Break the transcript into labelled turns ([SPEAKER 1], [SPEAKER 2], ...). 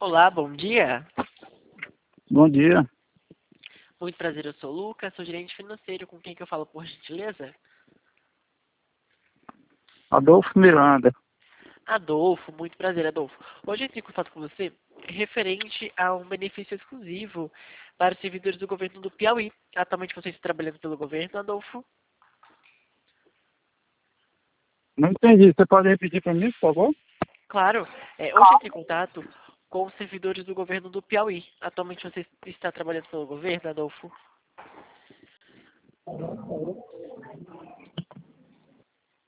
[SPEAKER 1] Olá, bom dia.
[SPEAKER 2] Bom dia.
[SPEAKER 1] Muito prazer, eu sou o Lucas, sou gerente financeiro. Com quem que eu falo, por gentileza?
[SPEAKER 2] Adolfo Miranda.
[SPEAKER 1] Adolfo, muito prazer, Adolfo. Hoje eu entrei em contato com você referente a um benefício exclusivo para os servidores do governo do Piauí. Atualmente você está trabalhando pelo governo, Adolfo?
[SPEAKER 2] Não entendi. Você pode repetir para mim, por favor?
[SPEAKER 1] Claro. Hoje eu entrei em contato com os servidores do governo do Piauí. Atualmente você está trabalhando pelo governo, Adolfo?